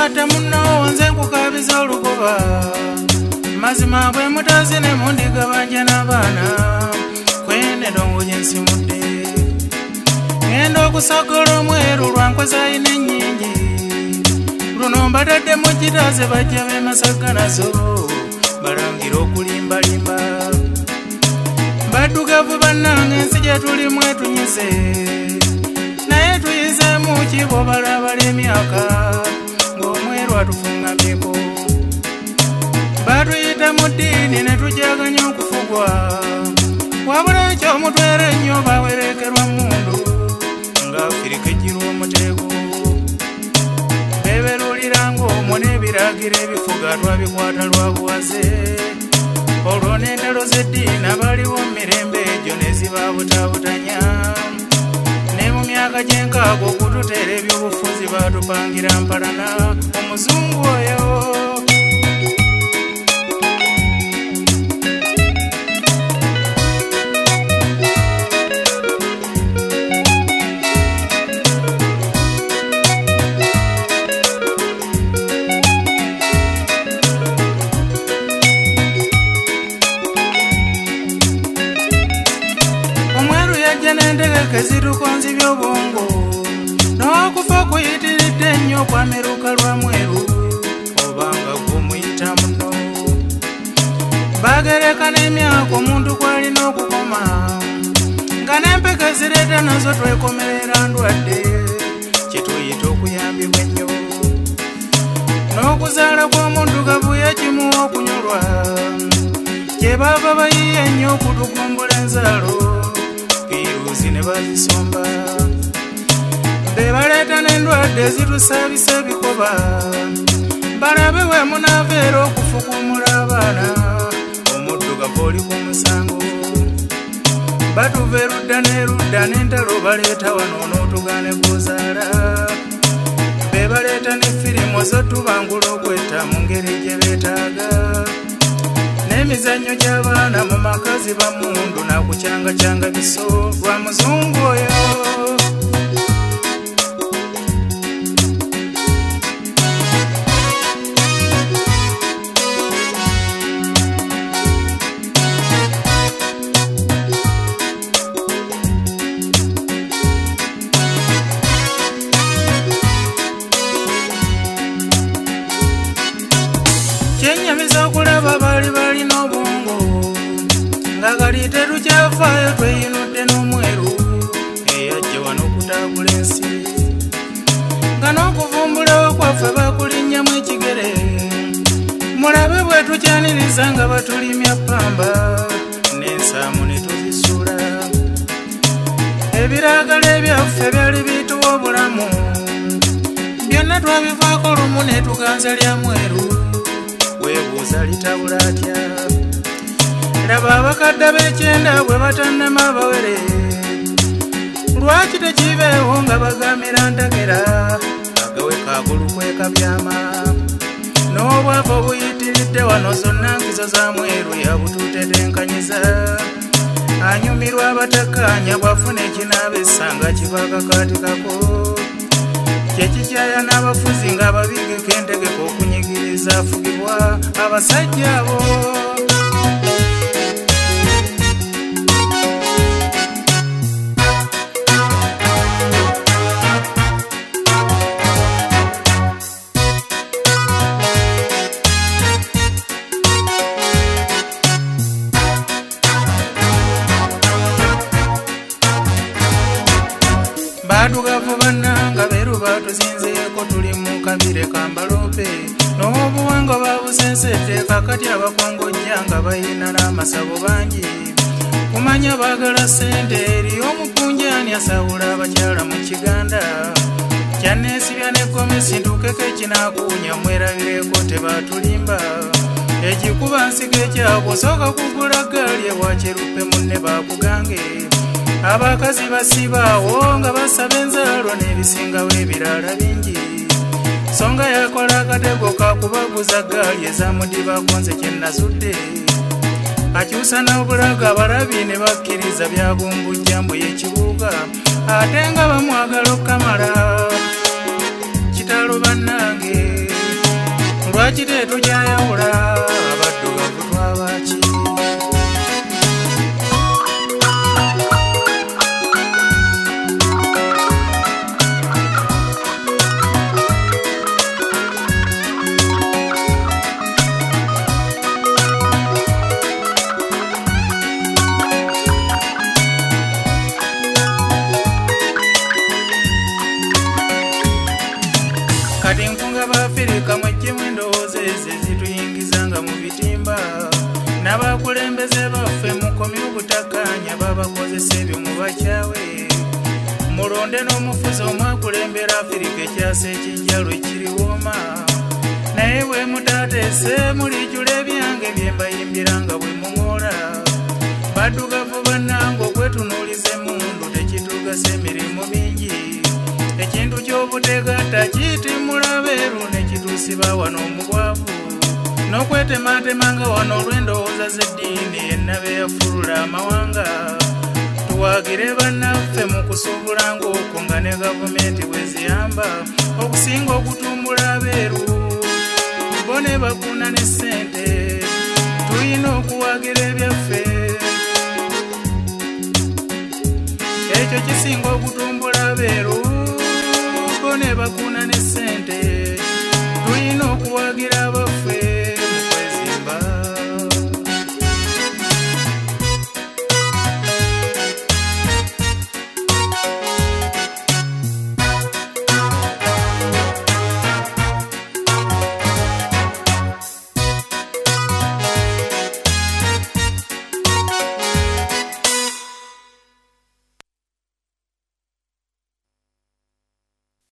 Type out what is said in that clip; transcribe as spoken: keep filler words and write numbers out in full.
Kwata muno nze nkukabiza olugoba mazima bwe mutazi ne mundigabanja n'abaana kwene dongo gyensimudde ngenda okusogola omweru lwankoza ayina ennyingi luno mbadadde mu gitaze bajja b'emasaka nazo balangira okulimbalimba baddugavu bannange ensi gye tulimu etunyize naye tuyizeemu kibo balabala emyaka ng'omweru atufungamyeko batuyita mu ddiini ne tujaganya okufugwa wabula ekyomutwera ennyo bawerekerwa mundu ng'afirika ejjirwa omuteego beberulira ng'omwo n'ebiragiro ebifuga twabikwata lwa buwaze olwo n'entalo z'eddiini abaliwo mu mirembe egyo ne zibaabutaabutanya ne mu myaka gy'enkaaga okututeera ebyobufuzi baatupangira mpalana omuzungu oyo n'entegeke zitukonzi by'obwongo n'okufa kuyitiridde ennyo kwameruka lwa mweru obanga gw'omuyita muno bagereka n'emyaka omuntu kw'alina okukoma nga n'empeke zireeta nazo twekomerera ndwadde kyetuyita okuyambibwa ennyo n'okuzaala kw'omuntu gavuye kimuwa okunyolwa gye baava bayiye ennyo okutugumbula enzaalo ne bazisomba bebaleeta n'endwadde zitusaabisa ebikoba balabe we munaaveera okufukumula abaana omuddugavu oli ku musango batuva erudda n'erudda n'entalo baleeta wano n'otugaane kuzaala bebaleeta ne firimu zotubangula okwetta mu ngeri gye beetaaga n'emizannyo gy'abaana mu makazi bamundu nakucyangacyanga biso lwa muzungu oyo kyenyamiza okulaba bali balina obwongo nga kali tetukyafaayo tweyinudde n'omweru eyajja wano okutaagula ensi nga n'okuvumbulawo kwaffe bakulinnyamu ekigere mulabe bwe tukyaniriza nga batulimya ppamba n'ensaamu ne tuzisuula ebiragala ebyaffe byali biyituwa obulamu byonna twabivaako lumu ne tuganza lya mweru weebuuza litabula atya laba abakadde b'ekyenda bwe batannema abawere lwaki tekibeewo nga bagamira ntagera agawe kagulu kwekabyama n'obwavu obuyitiridde wano zonna nkizo za mweru yabututetenkanyiza anyumirwa abatakkaanya bw'afuna ekinaabesa nga kibakakaatikako kyekikyaya n'abafuzi ng'ababigeko entegeko okunyigiriza afugibwa abasajja abo baddugavu bannanga beeru batuzinzeeko tuli mu kabire kambalope n'obuwangwa babusensedde kakati abakongojja nga bayina n'amasabo bangi kumanya baagala ssente eri omukunjaani asawula abakyala mu kiganda kyanneesibya n'eggomesi ntukeko ekinaakuunya mwerabireko tebatulimba ekikuba nsiga ekyabwe osooka kugula gaali ewakyeruppe munne baakugange abakazi basibaawo nga basaba enzaalo n'ebisingawo ebirala bingi songa yakola akatego kakubaguza gaali ezamudibako nze kyennazudde akyusa n'obulaga abalabi ne bakkiriza byabumbujjambu y'ekibuga ate nga bamwagala okukamala kitalo bannange lwaki tetujayawula abaddugavu twabaki kati nkunga b'Afirika mwejje mwendowooza ezo ezituyingizanga mu bitimba n'abakulembeze baffe mukomye obutakkaanya babakozesa ebyo mu bakyawe mulonde n'omufuzi omwakulembera Afirika ekyasa ekijjalo ekiriwooma naye bwe mutaateese mulijjula ebyange bye mbayimbira nga bwe muŋoola baddugavu bannange okwetunuuliza emmundu tekitugasa emirimu mingi ekintu ky'obutegatta kiyitimula beeru ne kituusiba wano omubwavu n'okwetematemanga wano olw'endowooza z'eddiini yenna be yafulula amawanga tuwaagire bannaffe mu kusuubulanga okwo nga ne gavumenti bwe ziyamba okusinga okutumbula abeeru bo ne bakuna ne ssente tulina okuwaagira ebyaffe ekyo kisinga okutumbula abeeru ne bakuna ne ssente tulina okuwagira